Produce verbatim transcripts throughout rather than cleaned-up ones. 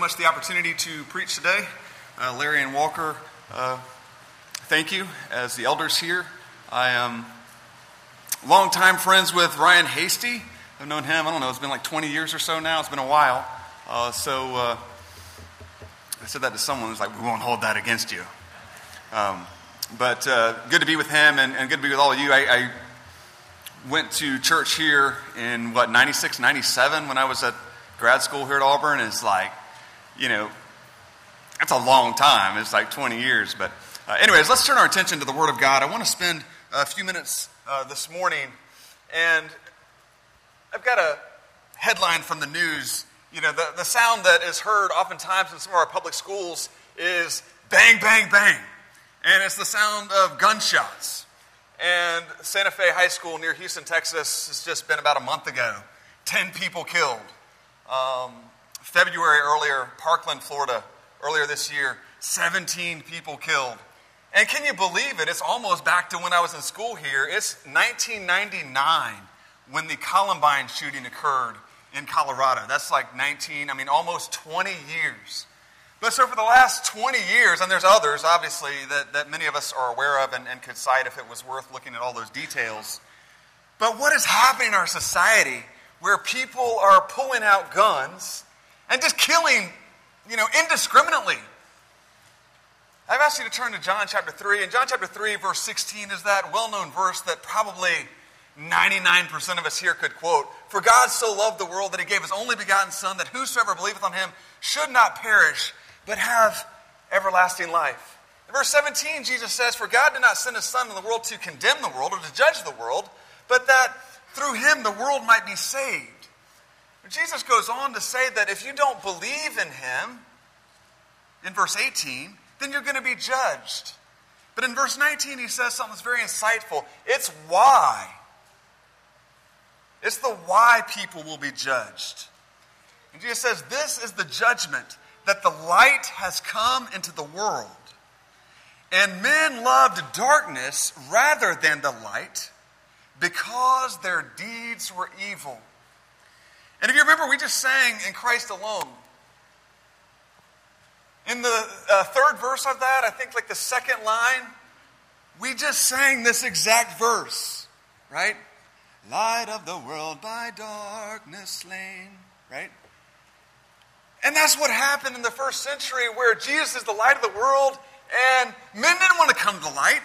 much the opportunity to preach today. Uh, Larry and Walker, uh, thank you. As the elders here, I am longtime friends with Ryan Hasty. I've known him, I don't know, it's been like twenty years or so now. It's been a while. Uh, so uh, I said that to someone who's like, we won't hold that against you. Um, but uh, good to be with him and, and good to be with all of you. I, I went to church here in, what, ninety-six, ninety-seven when I was at grad school here at Auburn. It's like, you know, that's a long time. It's like twenty years. But uh, anyways, let's turn our attention to the Word of God. I want to spend a few minutes uh, this morning, and I've got a headline from the news. You know, the, the sound that is heard oftentimes in some of our public schools is bang, bang, bang. And it's the sound of gunshots. And Santa Fe High School near Houston, Texas, has just been about a month ago. Ten people killed. Um, February earlier, Parkland, Florida, earlier this year, seventeen people killed. And can you believe it? It's almost back to when I was in school here. It's nineteen ninety-nine when the Columbine shooting occurred in Colorado. That's like nineteen, I mean, almost twenty years. But so for the last twenty years, and there's others, obviously, that, that many of us are aware of and, and could cite if it was worth looking at all those details. But what is happening in our society where people are pulling out guns and just killing, you know, indiscriminately? I've asked you to turn to John chapter three, and John chapter three, verse sixteen is that well-known verse that probably ninety-nine percent of us here could quote. For God so loved the world that he gave his only begotten Son, that whosoever believeth on him should not perish, but have everlasting life. In verse seventeen, Jesus says, for God did not send his Son in the world to condemn the world or to judge the world, but that through him the world might be saved. And Jesus goes on to say that if you don't believe in him, in verse eighteen, then you're going to be judged. But in verse nineteen, he says something that's very insightful. It's why. It's the why people will be judged. And Jesus says, this is the judgment, that the light has come into the world, and men loved darkness rather than the light, because their deeds were evil. And if you remember, we just sang In Christ Alone. In the uh, third verse of that, I think like the second line, we just sang this exact verse, right? Light of the world by darkness slain, right? And that's what happened in the first century, where Jesus is the light of the world, and men didn't want to come to the light.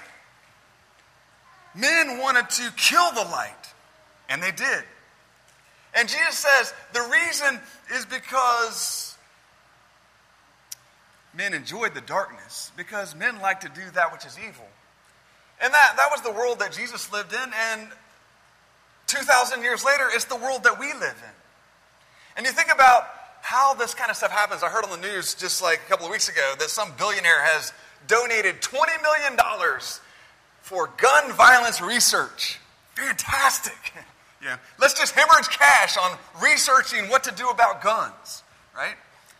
Men wanted to kill the light, and they did. And Jesus says the reason is because men enjoyed the darkness, because men like to do that which is evil. And that, that was the world that Jesus lived in, and two thousand years later, it's the world that we live in. And you think about how this kind of stuff happens. I heard on the news just like a couple of weeks ago that some billionaire has donated twenty million dollars for gun violence research. Fantastic. Yeah. Let's just hemorrhage cash on researching what to do about guns, right?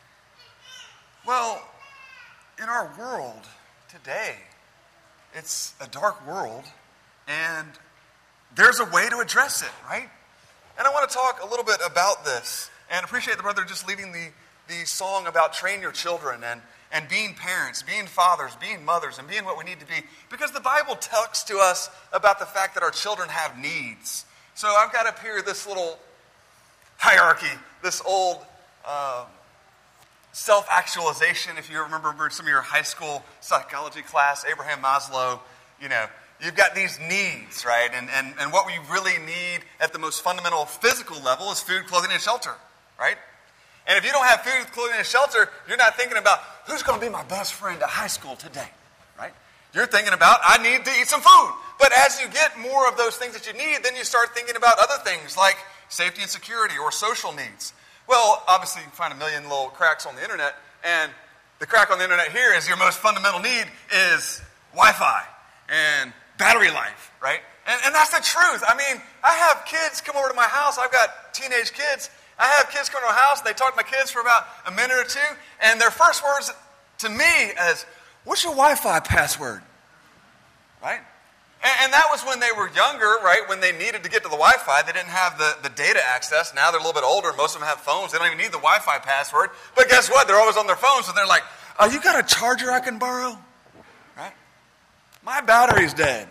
Well, in our world today, it's a dark world, and there's a way to address it, right? And I want to talk a little bit about this, and appreciate the brother just leading the, the song about train your children and, and being parents, being fathers, being mothers, and being what we need to be. Because the Bible talks to us about the fact that our children have needs. So I've got up here this little hierarchy, this old um, self-actualization. If you remember some of your high school psychology class, Abraham Maslow, you know, you've got these needs, right? And, and, and what we really need at the most fundamental physical level is food, clothing, and shelter, right? And if you don't have food, clothing, and shelter, you're not thinking about who's going to be my best friend at high school today, right? You're thinking about, I need to eat some food. But as you get more of those things that you need, then you start thinking about other things like safety and security or social needs. Well, obviously you can find a million little cracks on the internet, and the crack on the internet here is your most fundamental need is Wi-Fi and battery life, right? And, and that's the truth. I mean, I have kids come over to my house. I've got teenage kids. I have kids come to my house, and they talk to my kids for about a minute or two, and their first words to me is, what's your Wi-Fi password? Right? And, and that was when they were younger, right? When they needed to get to the Wi-Fi. They didn't have the, the data access. Now they're a little bit older. Most of them have phones. They don't even need the Wi-Fi password. But guess what? They're always on their phones. So they're like, oh, you got a charger I can borrow? Right? My battery's dead.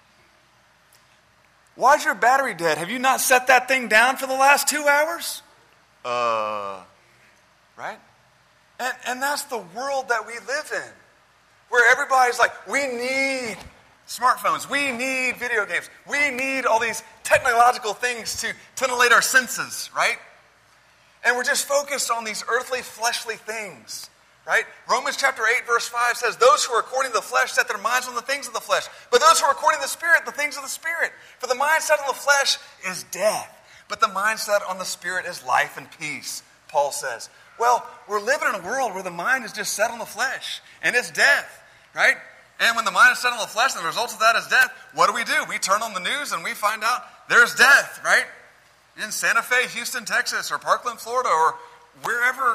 Why's your battery dead? Have you not set that thing down for the last two hours? Uh, right? And, and that's the world that we live in, where everybody's like, we need smartphones, we need video games, we need all these technological things to titillate our senses, right? And we're just focused on these earthly, fleshly things, right? Romans chapter eight, verse five says, those who are according to the flesh set their minds on the things of the flesh, but those who are according to the Spirit, the things of the Spirit. For the mindset on the flesh is death, but the mindset on the Spirit is life and peace, Paul says. Well, we're living in a world where the mind is just set on the flesh, and it's death, right? And when the mind is set on the flesh, and the result of that is death, what do we do? We turn on the news and we find out there's death, right? In Santa Fe, Houston, Texas, or Parkland, Florida, or wherever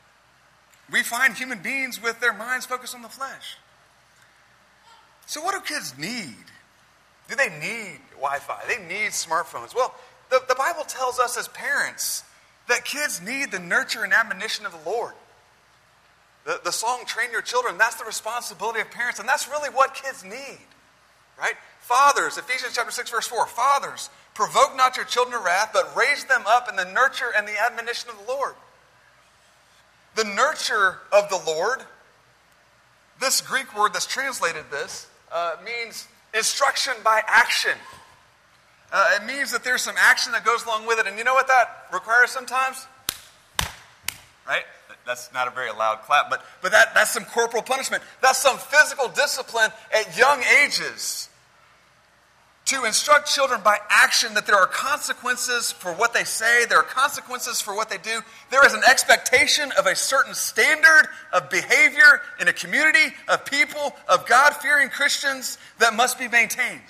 we find human beings with their minds focused on the flesh. So what do kids need? Do they need Wi-Fi? They need smartphones. Well, the, the Bible tells us as parents that kids need the nurture and admonition of the Lord. The, the song, Train Your Children, that's the responsibility of parents, and that's really what kids need, right? Fathers, Ephesians chapter six, verse four, fathers, provoke not your children to wrath, but raise them up in the nurture and the admonition of the Lord. The nurture of the Lord, this Greek word that's translated this, uh, means instruction by action. Uh, it means that there's some action that goes along with it. And you know what that requires sometimes? Right? That's not a very loud clap, but, but that, that's some corporal punishment. That's some physical discipline at young ages to instruct children by action that there are consequences for what they say. There are consequences for what they do. There is an expectation of a certain standard of behavior in a community of people, of God-fearing Christians that must be maintained.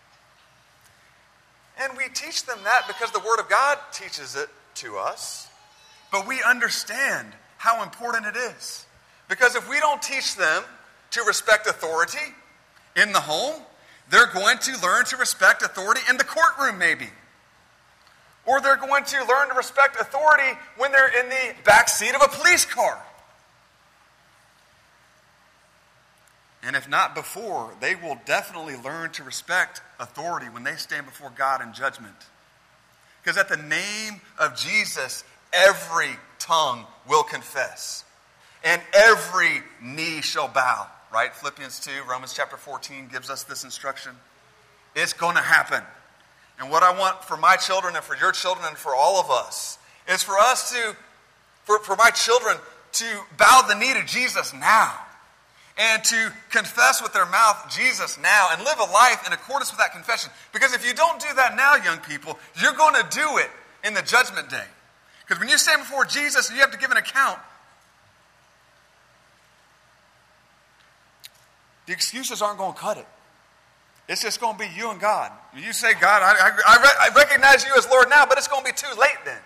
And we teach them that because the Word of God teaches it to us. But we understand how important it is. Because if we don't teach them to respect authority in the home, they're going to learn to respect authority in the courtroom maybe. Or they're going to learn to respect authority when they're in the back seat of a police car. And if not before, they will definitely learn to respect authority when they stand before God in judgment. Because at the name of Jesus, every tongue will confess. And every knee shall bow. Right? Philippians two, Romans chapter fourteen gives us this instruction. It's going to happen. And what I want for my children and for your children and for all of us is for us to, for, for my children to bow the knee to Jesus now. And to confess with their mouth Jesus now and live a life in accordance with that confession. Because if you don't do that now, young people, you're going to do it in the judgment day. Because when you stand before Jesus and you have to give an account, the excuses aren't going to cut it. It's just going to be you and God. You say, God, I, I, I, re- I recognize you as Lord now, but it's going to be too late then.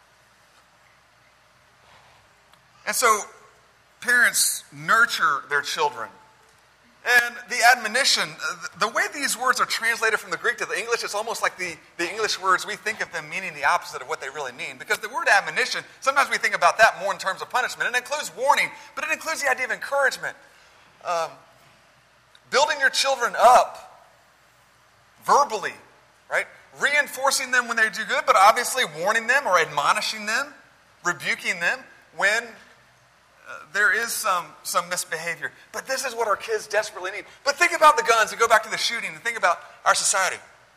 And so, parents nurture their children. And the admonition, the way these words are translated from the Greek to the English, it's almost like the, the English words, we think of them meaning the opposite of what they really mean. Because the word admonition, sometimes we think about that more in terms of punishment. It includes warning, but it includes the idea of encouragement. Um, building your children up verbally, right? Reinforcing them when they do good, but obviously warning them or admonishing them, rebuking them when Uh, there is some, some misbehavior. But this is what our kids desperately need. But think about the guns and go back to the shooting and think about our society.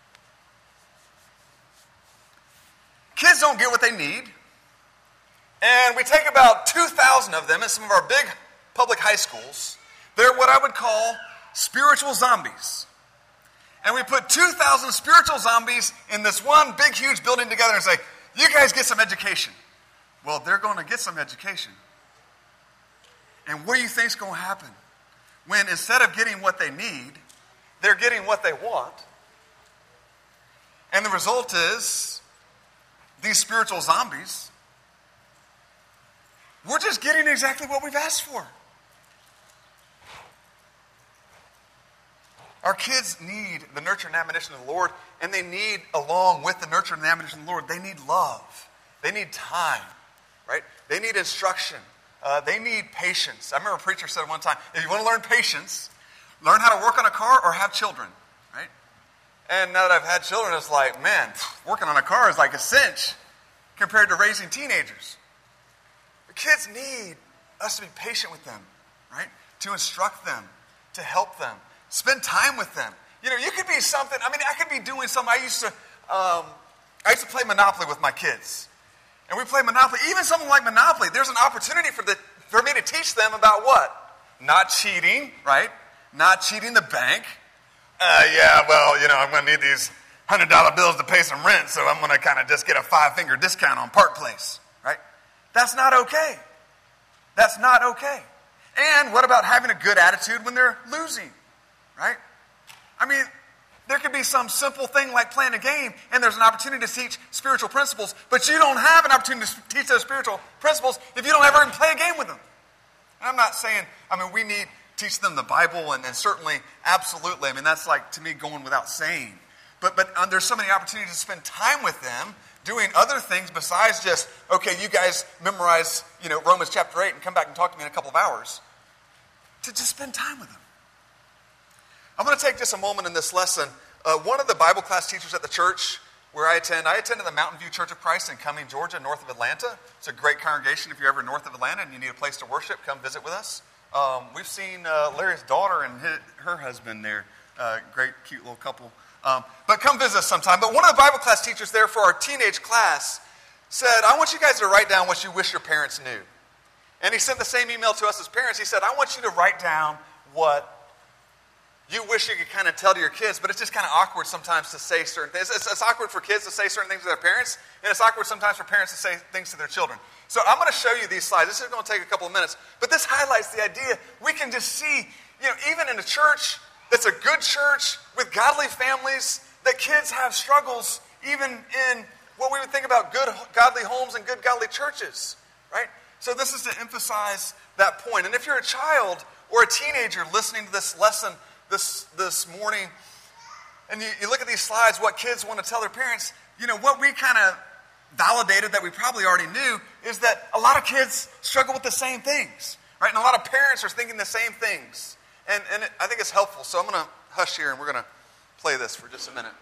Kids don't get what they need. And we take about two thousand of them in some of our big public high schools. They're what I would call spiritual zombies. And we put two thousand spiritual zombies in this one big, huge building together and say, you guys get some education. Well, they're going to get some education. And what do you think is going to happen? When instead of getting what they need, they're getting what they want. And the result is, these spiritual zombies, we're just getting exactly what we've asked for. Our kids need the nurture and admonition of the Lord, and they need, along with the nurture and the admonition of the Lord, they need love. They need time, right? They need instruction. Uh, they need patience. I remember a preacher said one time, if you want to learn patience, learn how to work on a car or have children, right? And now that I've had children, it's like, man, working on a car is like a cinch compared to raising teenagers. The kids need us to be patient with them, right? To instruct them, to help them, spend time with them. You know, you could be something, I mean, I could be doing something. I used to, um, I used to play Monopoly with my kids. And we play Monopoly. Even something like Monopoly, there's an opportunity for the for me to teach them about what? Not cheating, right? Not cheating the bank. Uh, yeah, well, you know, I'm going to need these one hundred dollar bills to pay some rent, so I'm going to kind of just get a five-finger discount on Park Place, right? That's not okay. That's not okay. And what about having a good attitude when they're losing, right? I mean, there could be some simple thing like playing a game, and there's an opportunity to teach spiritual principles, but you don't have an opportunity to teach those spiritual principles if you don't ever even play a game with them. And I'm not saying, I mean, we need to teach them the Bible, and, and certainly, absolutely. I mean, that's like, to me, going without saying. But, but um, there's so many opportunities to spend time with them doing other things besides just, okay, you guys memorize, you know, Romans chapter eight and come back and talk to me in a couple of hours. To just spend time with them. I'm going to take just a moment in this lesson. Uh, one of the Bible class teachers at the church where I attend, I attended the Mountain View Church of Christ in Cumming, Georgia, north of Atlanta. It's a great congregation. If you're ever north of Atlanta and you need a place to worship, come visit with us. Um, we've seen uh, Larry's daughter and his, her husband there. Uh, great, cute little couple. Um, but come visit us sometime. But one of the Bible class teachers there for our teenage class said, I want you guys to write down what you wish your parents knew. And he sent the same email to us as parents. He said, I want you to write down what you wish you could kind of tell to your kids, but it's just kind of awkward sometimes to say certain things. It's, it's awkward for kids to say certain things to their parents, and it's awkward sometimes for parents to say things to their children. So I'm going to show you these slides. This is going to take a couple of minutes, but this highlights the idea. We can just see, you know, even in a church that's a good church with godly families, that kids have struggles even in what we would think about good godly homes and good godly churches, right? So this is to emphasize that point. And if you're a child or a teenager listening to this lesson this this morning, and you, you look at these slides, what kids want to tell their parents, you know, what we kind of validated that we probably already knew is that a lot of kids struggle with the same things, right? And a lot of parents are thinking the same things. And, and it, I think it's helpful. So I'm going to hush here and we're going to play this for just a minute.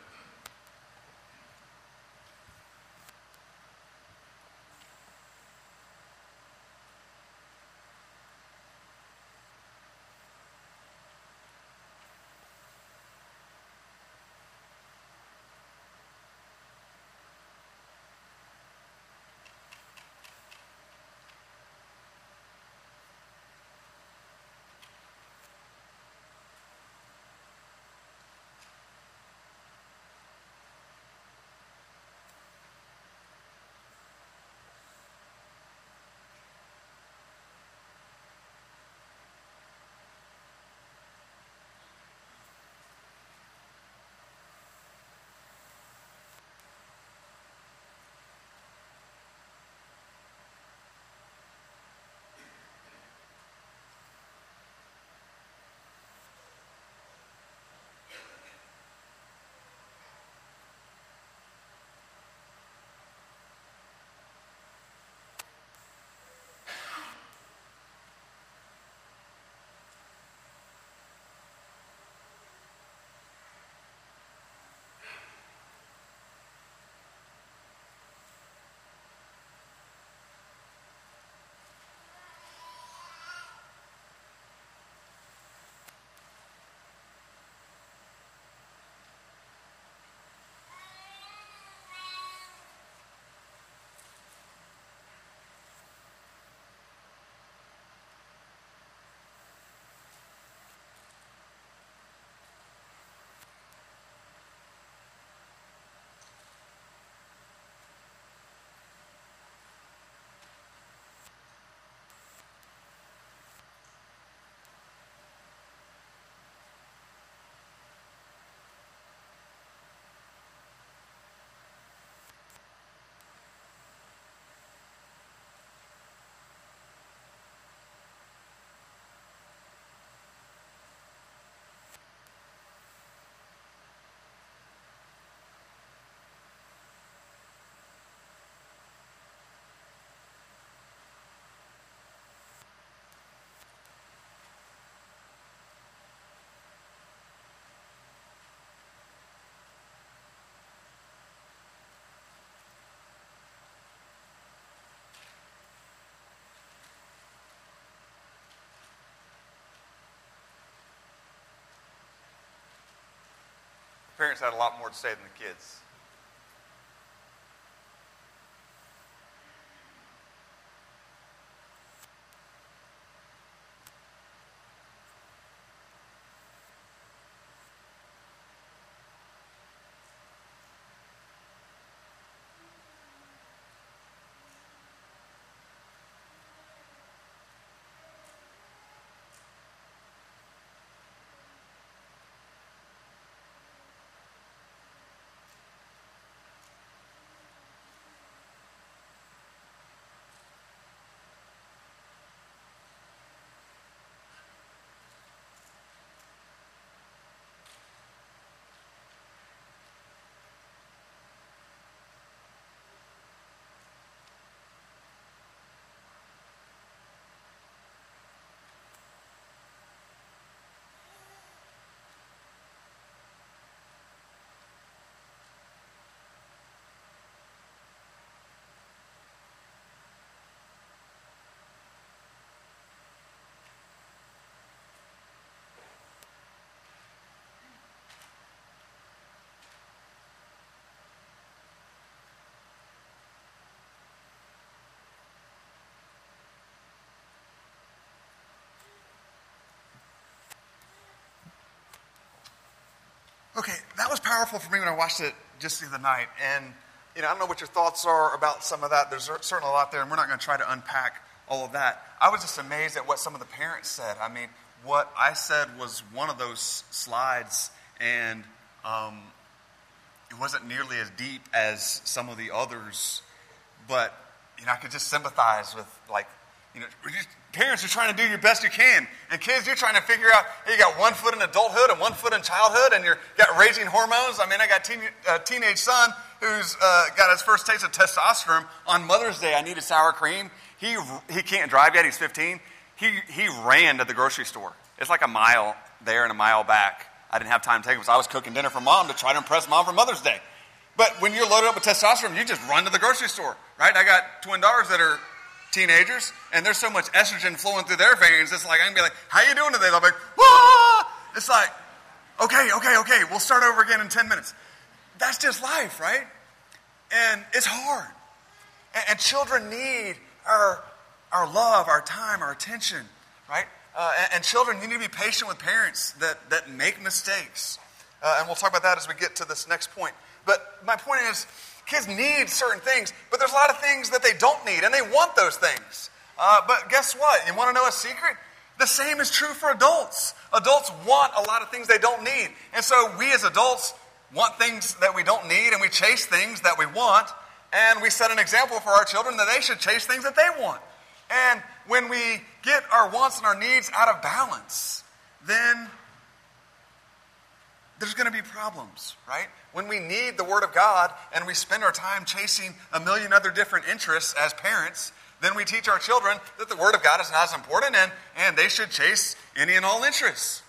parents had a lot more to say than the kids. Okay, that was powerful for me when I watched it just the other night. And, you know, I don't know what your thoughts are about some of that. There's certainly a lot there, and we're not going to try to unpack all of that. I was just amazed at what some of the parents said. I mean, what I said was one of those slides, and um, it wasn't nearly as deep as some of the others. But, you know, I could just sympathize with, like, you know, parents are trying to do your best you can. And kids, you're trying to figure out, hey, you got one foot in adulthood and one foot in childhood, and you're got raging hormones. I mean, I got a teen, uh, teenage son who's uh, got his first taste of testosterone. On Mother's Day, I needed sour cream. He he can't drive yet. He's fifteen. He, he ran to the grocery store. It's like a mile there and a mile back. I didn't have time to take him, so I was cooking dinner for Mom to try to impress Mom for Mother's Day. But when you're loaded up with testosterone, you just run to the grocery store, right? I got twin daughters that are teenagers, and there's so much estrogen flowing through their veins, it's like I can be like, how you doing today? They'll be like, wah! It's like, okay, okay, okay, we'll start over again in ten minutes. That's just life, right? And it's hard. And, and children need our, our love, our time, our attention, right? Uh, and, and children, you need to be patient with parents that, that make mistakes. Uh, and we'll talk about that as we get to this next point. But my point is, kids need certain things, but there's a lot of things that they don't need, and they want those things. Uh, but guess what? You want to know a secret? The same is true for adults. Adults want a lot of things they don't need. And so we as adults want things that we don't need, and we chase things that we want, and we set an example for our children that they should chase things that they want. And when we get our wants and our needs out of balance, then there's going to be problems, right? When we need the Word of God and we spend our time chasing a million other different interests as parents, then we teach our children that the Word of God is not as important and, and they should chase any and all interests.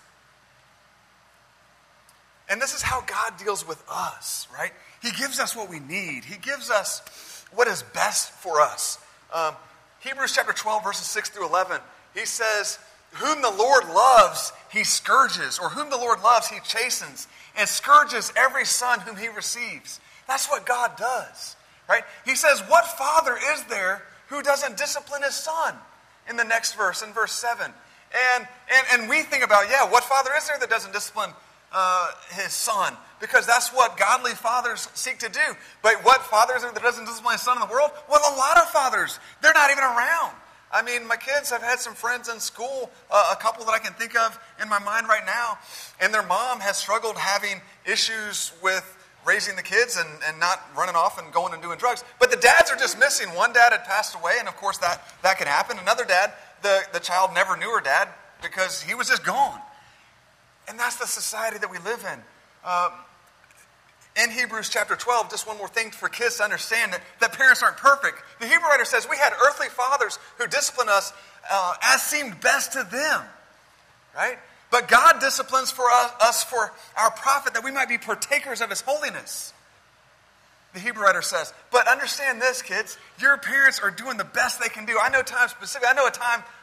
And this is how God deals with us, right? He gives us what we need. He gives us what is best for us. Um, Hebrews chapter twelve, verses six through eleven, he says, whom the Lord loves, he scourges, or whom the Lord loves, he chastens, and scourges every son whom he receives. That's what God does, right? He says, what father is there who doesn't discipline his son? In the next verse, in verse seven. And, and, and we think about, yeah, what father is there that doesn't discipline uh, his son? Because that's what godly fathers seek to do. But what father is there that doesn't discipline his son in the world? Well, a lot of fathers. They're not even around. I mean, my kids have had some friends in school, uh, a couple that I can think of in my mind right now, and their mom has struggled having issues with raising the kids and, and not running off and going and doing drugs. But the dads are just missing. One dad had passed away, and of course that, that could happen. Another dad, the, the child never knew her dad because he was just gone. And that's the society that we live in. Um, In Hebrews chapter twelve, just one more thing for kids to understand that, that parents aren't perfect. The Hebrew writer says, we had earthly fathers who disciplined us uh, as seemed best to them. Right? But God disciplines for us, us for our profit, that we might be partakers of his holiness. The Hebrew writer says, but understand this, kids. Your parents are doing the best they can do. I know time specific. I know a time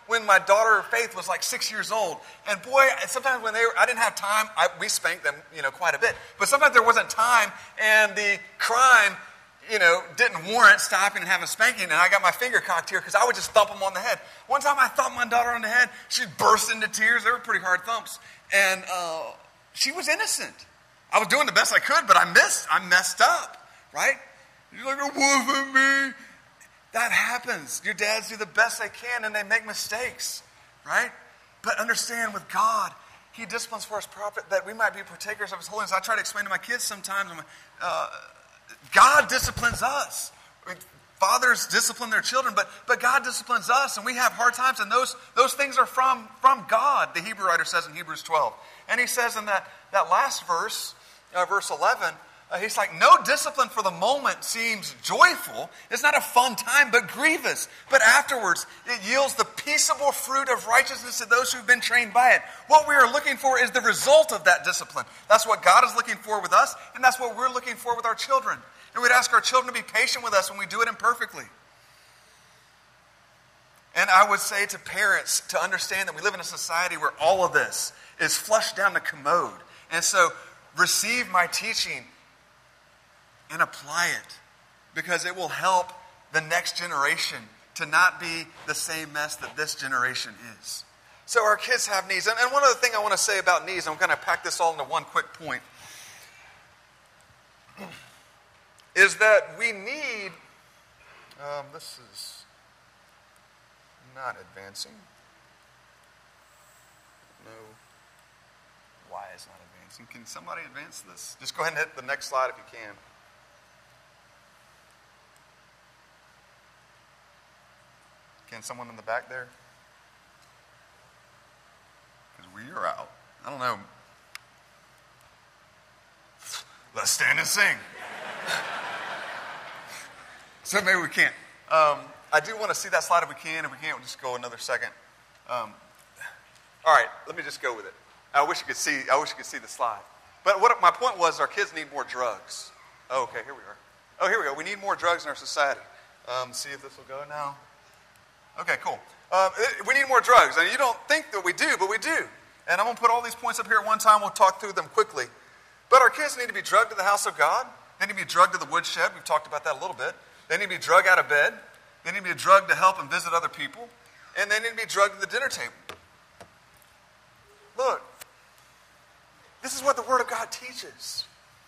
when my daughter Faith was like six years old. And boy, sometimes when they were, I didn't have time, I, we spanked them, you know, quite a bit. But sometimes there wasn't time, and the crime, you know, didn't warrant stopping and having a spanking, and I got my finger cocked here because I would just thump them on the head. One time I thumped my daughter on the head, she burst into tears. They were pretty hard thumps. And uh, she was innocent. I was doing the best I could, but I missed. I messed up, right? You're like, it wasn't me. That happens. Your dads do the best they can, and they make mistakes, right? But understand, with God, He disciplines for His profit, that we might be partakers of His holiness. I try to explain to my kids sometimes, uh, God disciplines us. Fathers discipline their children, but, but God disciplines us, and we have hard times, and those, those things are from, from God, the Hebrew writer says in Hebrews twelve. And he says in that, that last verse, uh, verse eleven, uh, he's like, no discipline for the moment seems joyful. It's not a fun time, but grievous. But afterwards, it yields the peaceable fruit of righteousness to those who've been trained by it. What we are looking for is the result of that discipline. That's what God is looking for with us, and that's what we're looking for with our children. And we'd ask our children to be patient with us when we do it imperfectly. And I would say to parents to understand that we live in a society where all of this is flushed down the commode. And so receive my teaching and apply it, because it will help the next generation to not be the same mess that this generation is. So our kids have needs. And, and one other thing I want to say about needs, I'm going to pack this all into one quick point, is that we need, um, this is not advancing. No. Why is not advancing? Can somebody advance this? Just go ahead and hit the next slide if you can. Can someone in the back there? Because we are out. I don't know. Let's stand and sing. So maybe we can't. Um, I do want to see that slide if we can. If we can't, we'll just go another second. Um, all right, let me just go with it. I wish you could see. I wish you could see the slide. But what my point was, our kids need more drugs. Oh, okay, here we are. Oh, here we go. We need more drugs in our society. Um, see if this will go now. Okay, cool. Um, we need more drugs, and you don't think that we do, but we do. And I'm going to put all these points up here at one time. We'll talk through them quickly. But our kids need to be drugged to the house of God. They need to be drugged to the woodshed. We've talked about that a little bit. They need to be drugged out of bed. They need to be drugged to help and visit other people. And they need to be drugged to the dinner table. Look, this is what the Word of God teaches.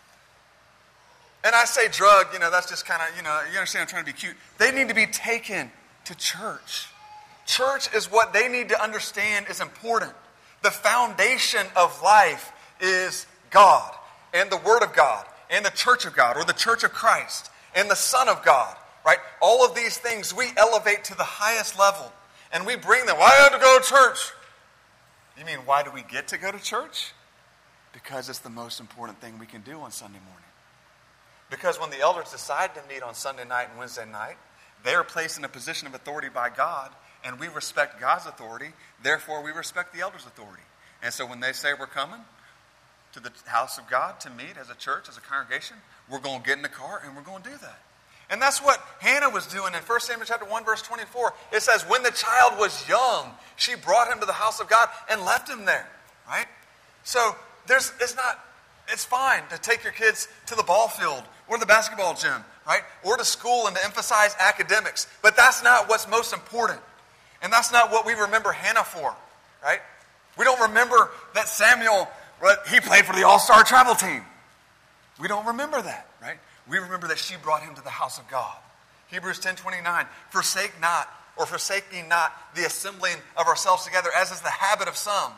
And I say drug, you know, that's just kind of, you know, you understand I'm trying to be cute. They need to be taken to church. Church is what they need to understand is important. The foundation of life is God and the Word of God and the Church of God, or the Church of Christ and the Son of God, right? All of these things we elevate to the highest level, and we bring them. Why do I have to go to church? You mean, why do we get to go to church? Because it's the most important thing we can do on Sunday morning. Because when the elders decide to meet on Sunday night and Wednesday night, they are placed in a position of authority by God, and we respect God's authority. Therefore, we respect the elders' authority. And so when they say we're coming to the house of God to meet as a church, as a congregation, we're going to get in the car and we're going to do that. And that's what Hannah was doing in First Samuel chapter one, verse twenty-four. It says, when the child was young, she brought him to the house of God and left him there, right? So there's, it's not, it's fine to take your kids to the ball field or the basketball gym, right? Or to school and to emphasize academics. But that's not what's most important. And that's not what we remember Hannah for, right? We don't remember that Samuel, he played for the all-star travel team. We don't remember that, right? We remember that she brought him to the house of God. Hebrews ten twenty-nine, forsake not, or forsake ye not the assembling of ourselves together, as is the habit of some.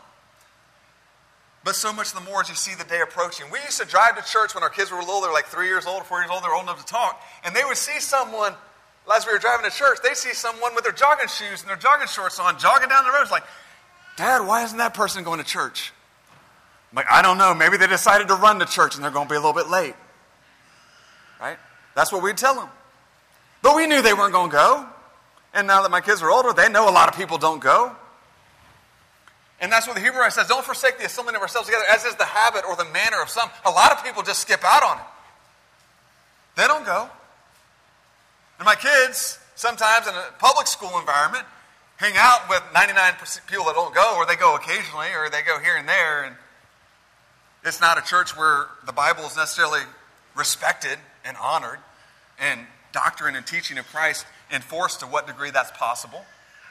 But so much the more as you see the day approaching. We used to drive to church when our kids were little. They were like three years old, four years old. They were old enough to talk. And they would see someone, as we were driving to church, they'd see someone with their jogging shoes and their jogging shorts on, jogging down the road. It's like, Dad, why isn't that person going to church? I'm like, I don't know. Maybe they decided to run to church and they're going to be a little bit late. Right? That's what we'd tell them. But we knew they weren't going to go. And now that my kids are older, they know a lot of people don't go. And that's what the Hebrew writer says, don't forsake the assembling of ourselves together, as is the habit or the manner of some. A lot of people just skip out on it. They don't go. And my kids, sometimes in a public school environment, hang out with ninety-nine percent people that don't go, or they go occasionally, or they go here and there. And it's not a church where the Bible is necessarily respected and honored, and doctrine and teaching of Christ enforced to what degree that's possible.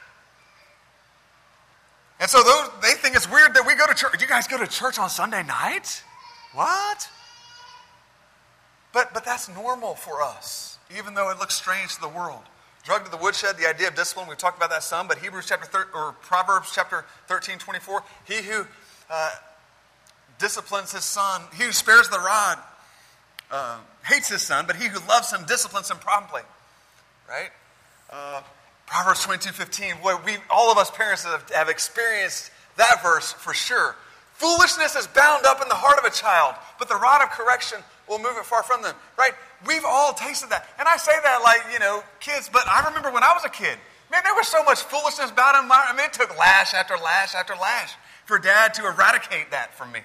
And so those, they think it's weird that we go to church. You guys go to church on Sunday night? What? But, but that's normal for us, even though it looks strange to the world. Drug to the woodshed, the idea of discipline, we've talked about that some, but Hebrews chapter thir- or Proverbs chapter thirteen, twenty-four, he who uh, disciplines his son, he who spares the rod, uh, hates his son, but he who loves him disciplines him promptly. Right? Uh, Proverbs twenty-two, fifteen, boy, we, all of us parents have, have experienced that verse for sure. Foolishness is bound up in the heart of a child, but the rod of correction will move it far from them. Right? We've all tasted that. And I say that like, you know, kids, but I remember when I was a kid, man, there was so much foolishness bound in my, I mean, it took lash after lash after lash for Dad to eradicate that from me.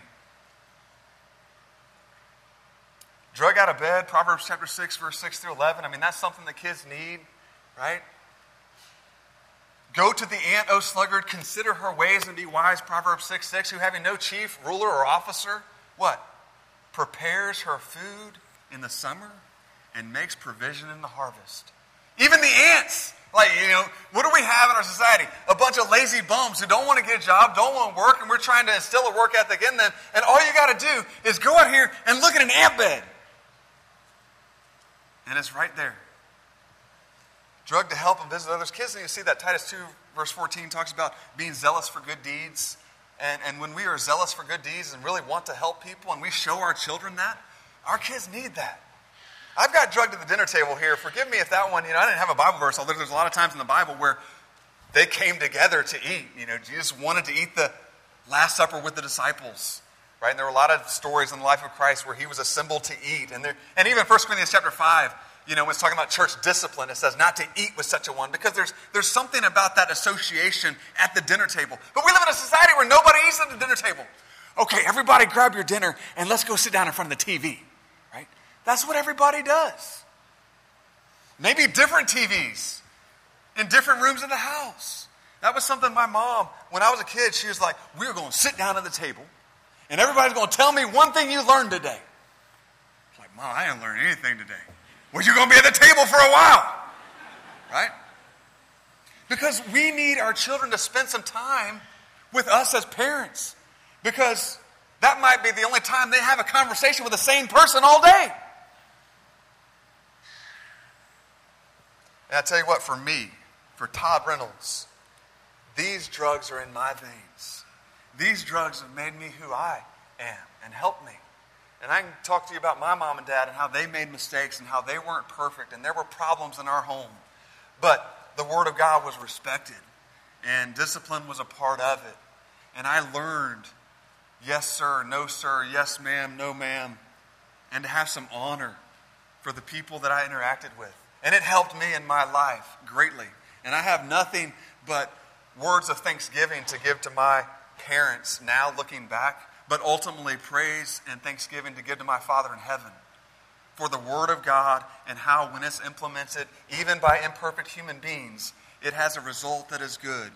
Drug out of bed, Proverbs chapter six, verse six through eleven. I mean, that's something that kids need, right? Go to the ant, O sluggard, consider her ways and be wise, Proverbs six, six, who having no chief, ruler, or officer, what? Prepares her food in the summer and makes provision in the harvest. Even the ants, like, you know, what do we have in our society? A bunch of lazy bums who don't want to get a job, don't want to work, and we're trying to instill a work ethic in them, and all you got to do is go out here and look at an ant bed. And it's right there. Drug to help and visit others. Kids need to see that. Titus two, verse fourteen talks about being zealous for good deeds. And, and when we are zealous for good deeds and really want to help people, and we show our children that, our kids need that. I've got drugged to the dinner table here. Forgive me if that one, you know, I didn't have a Bible verse, although there's a lot of times in the Bible where they came together to eat. You know, Jesus wanted to eat the Last Supper with the disciples. Right? And there were a lot of stories in the life of Christ where he was assembled to eat. And there, and even First Corinthians chapter five, you know, when it's talking about church discipline, it says not to eat with such a one, because there's there's something about that association at the dinner table. But we live in a society where nobody eats at the dinner table. Okay, everybody grab your dinner and let's go sit down in front of the T V. Right? That's what everybody does. Maybe different T Vs in different rooms of the house. That was something my mom, when I was a kid, she was like, we're going to sit down at the table and everybody's going to tell me one thing you learned today. It's like, Mom, I didn't learn anything today. Well, you're going to be at the table for a while. Right? Because we need our children to spend some time with us as parents. Because that might be the only time they have a conversation with the same person all day. And I tell you what, for me, for Todd Reynolds, these drugs are in my veins. These drugs have made me who I am and helped me. And I can talk to you about my mom and dad and how they made mistakes and how they weren't perfect and there were problems in our home. But the Word of God was respected and discipline was a part of it. And I learned, yes sir, no sir, yes ma'am, no ma'am, and to have some honor for the people that I interacted with. And it helped me in my life greatly. And I have nothing but words of thanksgiving to give to my parents now looking back, but ultimately praise and thanksgiving to give to my Father in heaven for the Word of God and how when it's implemented, even by imperfect human beings, it has a result that is good.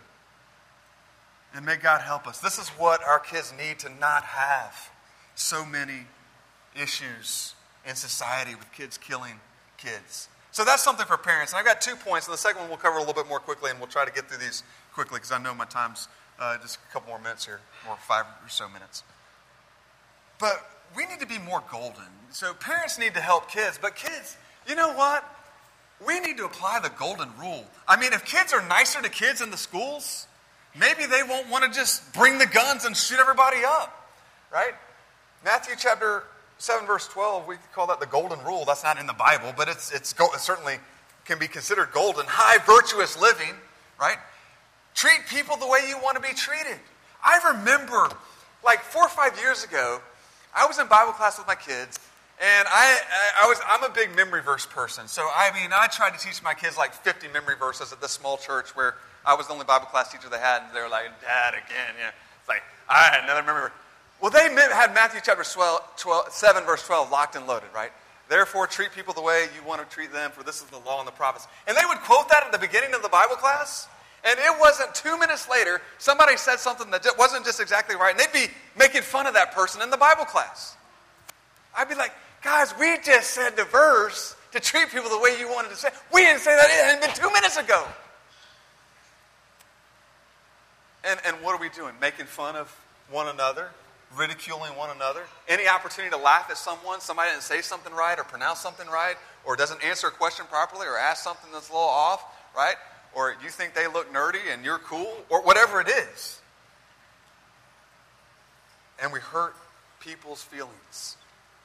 And may God help us. This is what our kids need to not have so many issues in society with kids killing kids. So that's something for parents. And I've got two points, and the second one we'll cover a little bit more quickly, and we'll try to get through these quickly because I know my time's uh, just a couple more minutes here, or five or so minutes. But we need to be more golden. So parents need to help kids, but kids, you know what? We need to apply the golden rule. I mean, if kids are nicer to kids in the schools, maybe they won't want to just bring the guns and shoot everybody up, right? Matthew chapter seven, verse twelve, we call that the golden rule. That's not in the Bible, but it's it's it certainly can be considered golden. High virtuous living, right? Treat people the way you want to be treated. I remember, like four or five years ago, I was in Bible class with my kids, and I, I, I was I'm a big memory verse person. So I mean, I tried to teach my kids like fifty memory verses at this small church where I was the only Bible class teacher they had, and they were like, "Dad, again, yeah." It's like I had another memory verse. Well, they had Matthew chapter seven, verse twelve locked and loaded, right? Therefore, treat people the way you want to treat them, for this is the law and the prophets. And they would quote that at the beginning of the Bible class, And it wasn't two minutes later, somebody said something that wasn't just exactly right, and they'd be making fun of that person in the Bible class. I'd be like, guys, we just said the verse to treat people the way you wanted to say. We didn't say that. It had been two minutes ago. And, and what are we doing? Making fun of one another? Ridiculing one another? Any opportunity to laugh at someone, somebody didn't say something right or pronounce something right or doesn't answer a question properly or ask something that's a little off, right? Or you think they look nerdy and you're cool, or whatever it is. And we hurt people's feelings.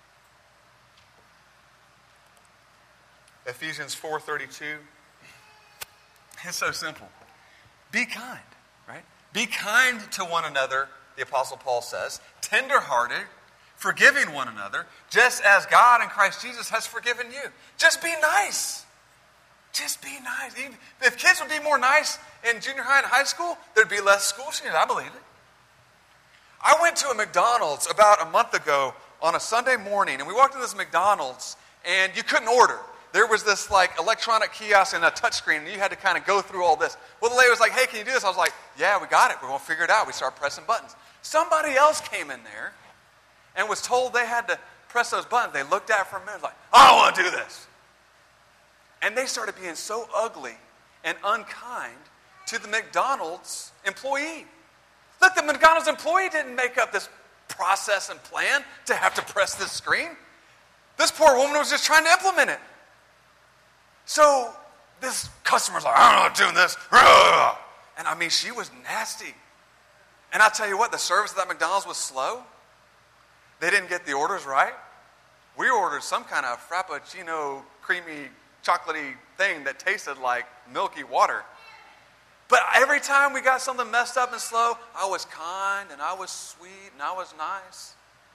Ephesians four thirty-two. It's so simple. Be kind, right? Be kind to one another, the Apostle Paul says, tender-hearted, forgiving one another, just as God in Christ Jesus has forgiven you. Just be nice. Just be nice. If kids would be more nice in junior high and high school, there'd be less school shootings. I believe it. I went to a McDonald's about a month ago on a Sunday morning, and we walked into this McDonald's, and you couldn't order. There was this like electronic kiosk and a touchscreen, and you had to kind of go through all this. Well, the lady was like, hey, can you do this? I was like, yeah, we got it. We're going to figure it out. We started pressing buttons. Somebody else came in there and was told they had to press those buttons. They looked at it for a minute, like, I don't want to do this. And they started being so ugly and unkind to the McDonald's employee. Look, the McDonald's employee didn't make up this process and plan to have to press this screen. This poor woman was just trying to implement it. So this customer's like, I don't know what I'm doing this. And I mean, she was nasty. And I'll tell you what, the service at that McDonald's was slow. They didn't get the orders right. We ordered some kind of frappuccino, creamy, chocolatey thing that tasted like milky water. But every time we got something messed up and slow, I was kind and I was sweet and I was nice.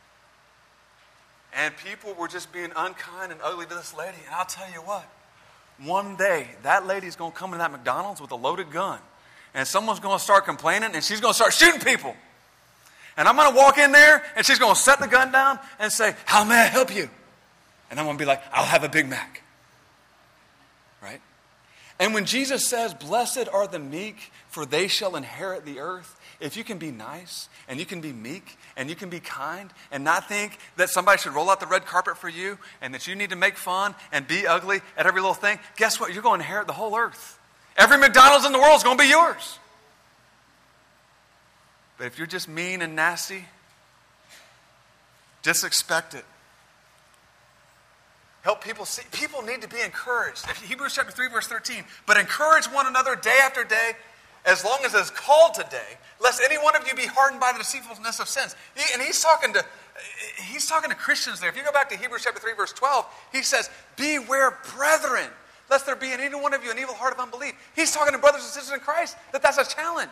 And people were just being unkind and ugly to this lady. And I'll tell you what, one day that lady's going to come into that McDonald's with a loaded gun. And someone's going to start complaining and she's going to start shooting people. And I'm going to walk in there and she's going to set the gun down and say, how may I help you? And I'm going to be like, I'll have a Big Mac. Right? And when Jesus says, blessed are the meek, for they shall inherit the earth, if you can be nice and you can be meek and you can be kind and not think that somebody should roll out the red carpet for you and that you need to make fun and be ugly at every little thing, guess what? You're going to inherit the whole earth. Every McDonald's in the world is going to be yours. But if you're just mean and nasty, just expect it. Help people see. People need to be encouraged. Hebrews chapter three, verse thirteen. But encourage one another day after day, as long as it is called today, lest any one of you be hardened by the deceitfulness of sins. He, and he's talking to he's talking to Christians there. If you go back to Hebrews chapter three, verse twelve, he says, beware, brethren, lest there be in any one of you an evil heart of unbelief. He's talking to brothers and sisters in Christ, that that's a challenge.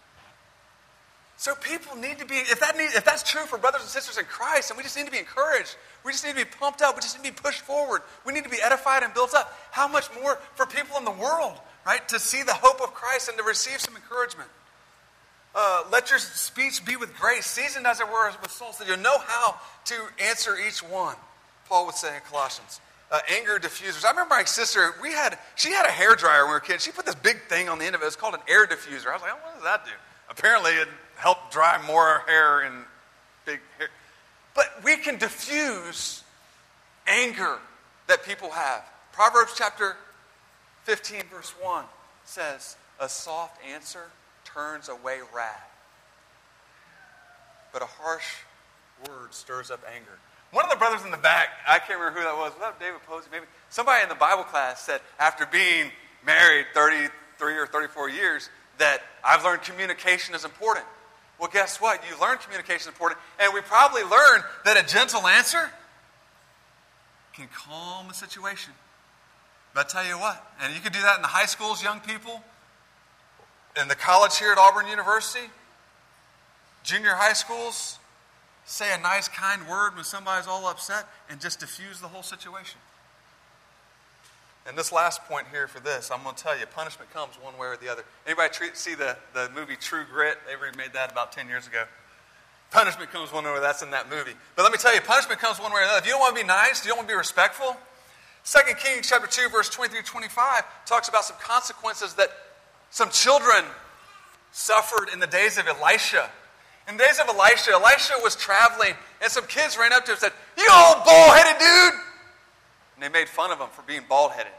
So people need to be, if that need, if that's true for brothers and sisters in Christ, and we just need to be encouraged, we just need to be pumped up, we just need to be pushed forward, we need to be edified and built up. How much more for people in the world, right, to see the hope of Christ and to receive some encouragement. Uh, let your speech be with grace, seasoned as it were with salt, so you'll know how to answer each one. Paul would say in Colossians. Uh, anger diffusers. I remember my sister, we had, she had a hairdryer when we were kids. She put this big thing on the end of it. It was called an air diffuser. I was like, oh, what does that do? Apparently it helped dry more hair and big hair. But we can diffuse anger that people have. Proverbs chapter fifteen, verse one says, a soft answer turns away wrath, but a harsh word stirs up anger. One of the brothers in the back, I can't remember who that was. Was that David Posey? Maybe somebody in the Bible class said, after being married thirty-three or thirty-four years, that I've learned communication is important. Well, guess what? You learn communication is important, and we probably learned that a gentle answer can calm the situation. But I tell you what, and you can do that in the high schools, young people, in the college here at Auburn University, junior high schools, say a nice, kind word when somebody's all upset and just diffuse the whole situation. And this last point here for this, I'm going to tell you, punishment comes one way or the other. Anybody treat, see the, the movie True Grit? They remade that about ten years ago. Punishment comes one way or the other. That's in that movie. But let me tell you, punishment comes one way or the other. If you don't want to be nice, if you don't want to be respectful, Second Kings chapter two, verse twenty through twenty-five talks about some consequences that Some children suffered in the days of Elisha. In the days of Elisha, Elisha was traveling, and some kids ran up to him and said, "You old bald-headed dude!" And they made fun of him for being bald-headed.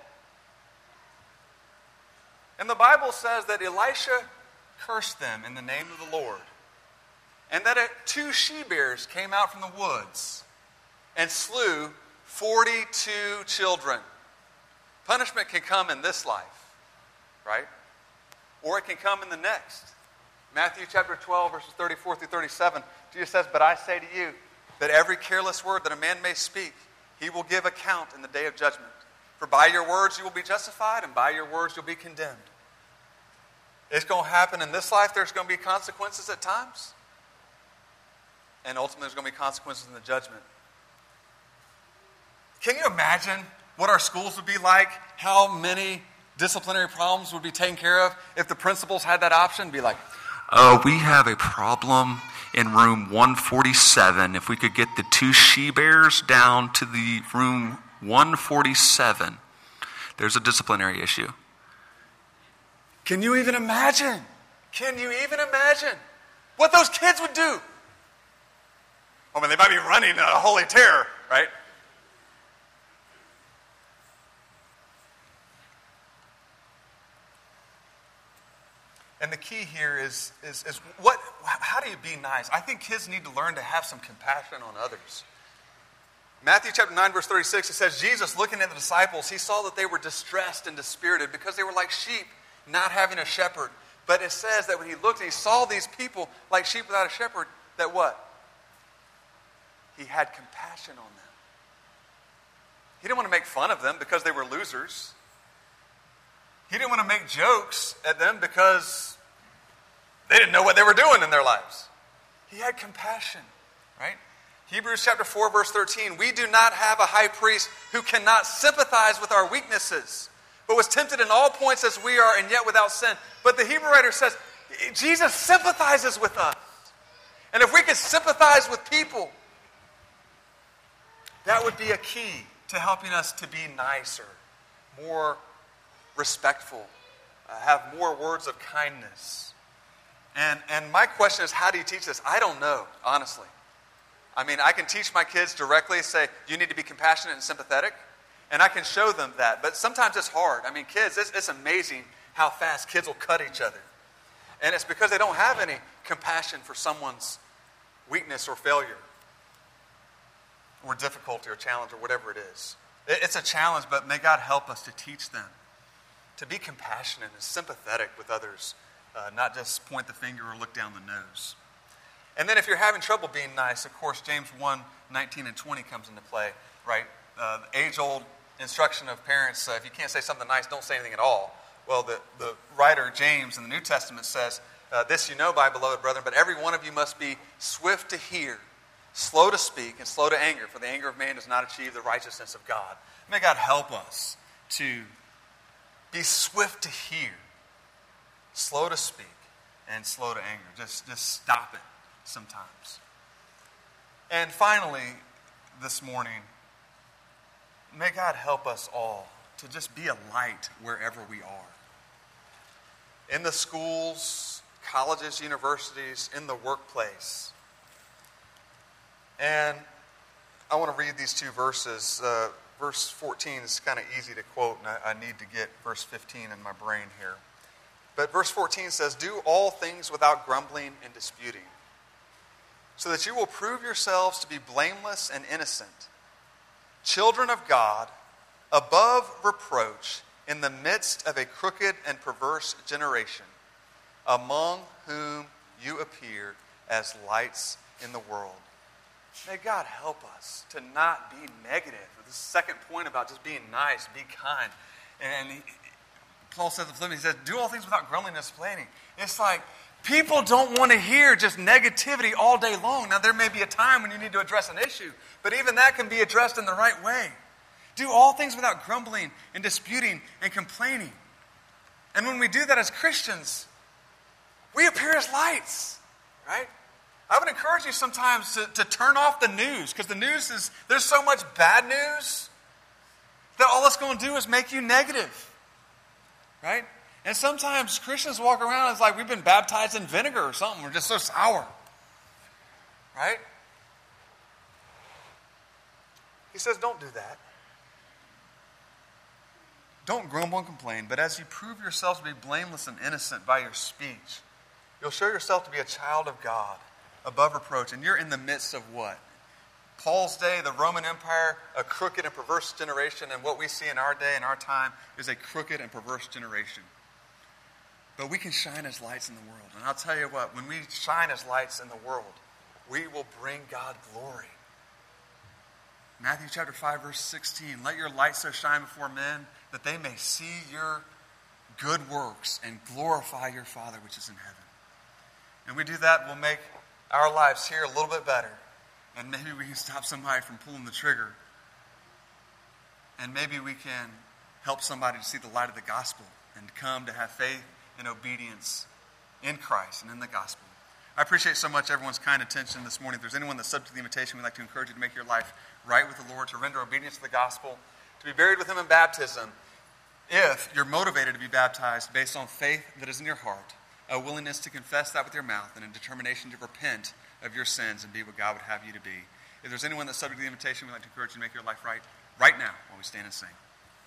And the Bible says that Elisha cursed them in the name of the Lord. And that two she-bears came out from the woods and slew forty-two children. Punishment can come in this life, right? Or it can come in the next. Matthew chapter twelve, verses thirty-four through thirty-seven, Jesus says, "But I say to you that every careless word that a man may speak, he will give account in the day of judgment. For by your words you will be justified, and by your words you'll be condemned." It's going to happen in this life. There's going to be consequences at times. And ultimately there's going to be consequences in the judgment. Can you imagine what our schools would be like? How many disciplinary problems would be taken care of if the principals had that option? Be like, "Oh, we have a problem in room one forty-seven. If we could get the two she-bears down to the room one forty-seven, there's a disciplinary issue." Can you even imagine? Can you even imagine what those kids would do? I mean, they might be running a holy terror, right? And the key here is, is, is what, how do you be nice? I think kids need to learn to have some compassion on others. Matthew chapter nine, verse thirty-six, it says, Jesus, looking at the disciples, he saw that they were distressed and dispirited because they were like sheep, not having a shepherd. But it says that when he looked and he saw these people like sheep without a shepherd, that what? He had compassion on them. He didn't want to make fun of them because they were losers. He didn't want to make jokes at them because they didn't know what they were doing in their lives. He had compassion, right? Hebrews chapter four, verse thirteen, "We do not have a high priest who cannot sympathize with our weaknesses, but was tempted in all points as we are, and yet without sin." But the Hebrew writer says, Jesus sympathizes with us. And if we could sympathize with people, that would be a key to helping us to be nicer, more respectful, uh, have more words of kindness. And, and my question is, how do you teach this? I don't know, honestly. I mean, I can teach my kids directly, say, you need to be compassionate and sympathetic, and I can show them that. But sometimes it's hard. I mean, kids, it's, it's amazing how fast kids will cut each other. And it's because they don't have any compassion for someone's weakness or failure or difficulty or challenge or whatever it is. It, it's a challenge, but may God help us to teach them to be compassionate and sympathetic with others, uh, not just point the finger or look down the nose. And then if you're having trouble being nice, of course, James one, nineteen and twenty comes into play, right? Uh, the age-old instruction of parents, uh, if you can't say something nice, don't say anything at all. Well, the, the writer James in the New Testament says, uh, "This you know, my beloved brethren, but every one of you must be swift to hear, slow to speak, and slow to anger, for the anger of man does not achieve the righteousness of God." May God help us to be swift to hear, slow to speak, and slow to anger. Just, just stop it sometimes. And finally, this morning, may God help us all to just be a light wherever we are. In the schools, colleges, universities, in the workplace. And I want to read these two verses. Uh, verse fourteen is kind of easy to quote, and I, I need to get verse fifteen in my brain here. But verse fourteen says, "Do all things without grumbling and disputing, so that you will prove yourselves to be blameless and innocent, children of God, above reproach, in the midst of a crooked and perverse generation, among whom you appear as lights in the world." May God help us to not be negative. The second point about just being nice, be kind. And he, Paul says in Philippians, he says, "Do all things without grumbling and complaining." It's like, people don't want to hear just negativity all day long. Now, there may be a time when you need to address an issue, but even that can be addressed in the right way. Do all things without grumbling and disputing and complaining. And when we do that as Christians, we appear as lights, right? I would encourage you sometimes to, to turn off the news, because the news is, there's so much bad news that all it's going to do is make you negative, right? And sometimes Christians walk around, it's like we've been baptized in vinegar or something. We're just so sour. Right? He says, don't do that. Don't grumble and complain, but as you prove yourselves to be blameless and innocent by your speech, you'll show yourself to be a child of God, above reproach. And you're in the midst of what? Paul's day, the Roman Empire, a crooked and perverse generation, and what we see in our day and our time is a crooked and perverse generation. But we can shine as lights in the world. And I'll tell you what, when we shine as lights in the world, we will bring God glory. Matthew chapter five, verse sixteen, let your light so shine before men that they may see your good works and glorify your Father which is in heaven. And we do that, we'll make our lives here a little bit better. And maybe we can stop somebody from pulling the trigger. And maybe we can help somebody to see the light of the gospel and come to have faith and obedience in Christ and in the gospel. I appreciate so much everyone's kind attention this morning. If there's anyone that's subject to the invitation, we'd like to encourage you to make your life right with the Lord, to render obedience to the gospel, to be buried with Him in baptism, if you're motivated to be baptized based on faith that is in your heart, a willingness to confess that with your mouth, and a determination to repent of your sins and be what God would have you to be. If there's anyone that's subject to the invitation, we'd like to encourage you to make your life right right now while we stand and sing.